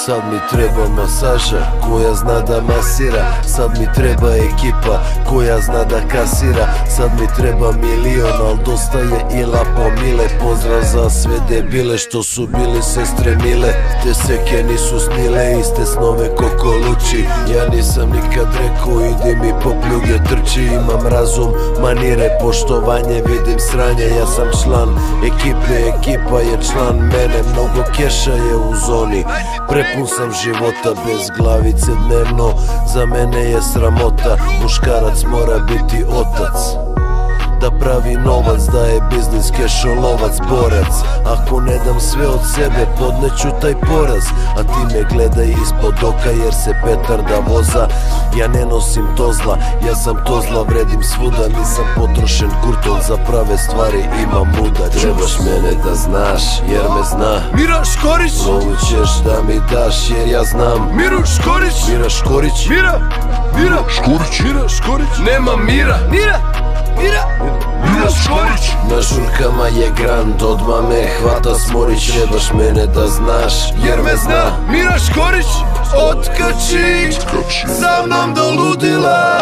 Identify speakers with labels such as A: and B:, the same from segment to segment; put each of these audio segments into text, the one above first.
A: Sad mi treba masaža koja zna da masira. Sad mi treba ekipa koja zna da kasira. Sad mi treba milion, al dosta je i lapo mile. Pozdrav za sve debile što su bili sestre mile. Te seke nisu snile, iste snove ko Koluči. Ja nisam nikad rekao idi mi po pljuge trči. Imam razum, manire, poštovanje, vidim sranje. Ja sam član ekipe, ekipa je član mene. Mnogo keša je u zoni, prepun sam života bez glavice dnevno. Za mene je sramota, muškarac mora biti otac. Da pravi novac, da je biznis, kešolovac, borac. Ako ne dam sve od sebe, podneću taj poraz. A ti me gledaj ispod oka jer se petarda voza. Ja ne nosim to zla, ja sam to zla, vredim svuda. Nisam potrošen kurtom, za prave stvari imam muda. Trebaš mene da znaš, jer me zna
B: Mira Škorić.
A: Lovu ćeš da mi daš, jer ja znam
B: Miru Škorić.
A: Mira Škorić.
B: Mira Škorić. Mira Škorić. Nema Mira. Mira Škorić.
A: Na žurkama je grand, odmah me hvata smorić. Trebaš mene da znaš, jer me zna
B: Mira Škorić. Otkači sa mnom do ludila.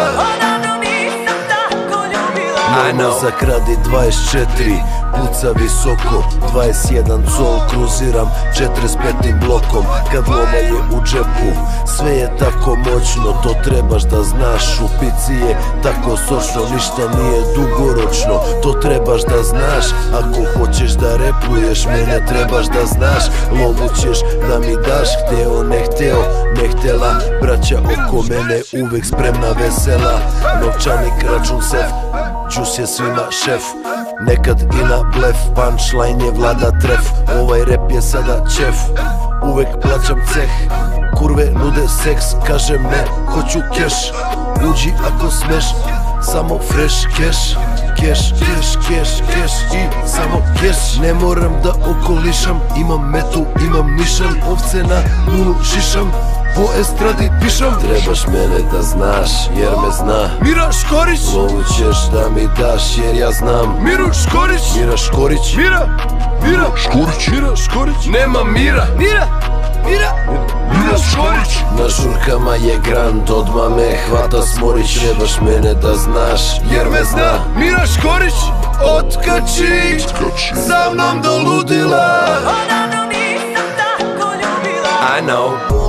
A: Namazak radi 24, puca visoko, 21 col, kruziram 45 blokom. Kad loma je u džepu, sve je tako moćno, to trebaš da znaš. U pici je tako sočno, ništa nije dugoročno, to trebaš da znaš. Ako hoćeš da repuješ, mene trebaš da znaš. Lovu ćeš da mi daš, hteo, ne hteo, ne htela. Braća oko mene uvek spremna, vesela. Novčanik, račun, sef, džus je svima šef. Nekad i na blef, punchline je vlada tref. Ovaj rep je sada čef, uvek plaćam ceh. Kurve nude seks, kažem ne, hoću keš. Uđi ako smeš, samo fresh cash. Keš i samo keš. Ne moram da okolišam, imam metu, imam nišan. Ovce na nulu šišam, po estradi pišam. Trebaš mene da znaš, jer me zna
B: Mira Škorić.
A: Lovu ćeš da mi daš, jer ja znam
B: Miru Škorić.
A: Mira Škorić.
B: Mira Škorić. Mira Škorić. Nema Mira. Mira Škorić.
A: Na žurkama je grand, odmah me hvata smorić. Trebaš mene da znaš, jer me zna
B: Mira Škorić. Otkači sa mnom do ludila.
A: I know.